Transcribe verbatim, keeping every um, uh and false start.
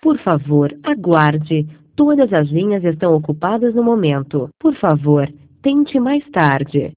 Por favor, aguarde. Todas as linhas estão ocupadas no momento. Por favor, tente mais tarde.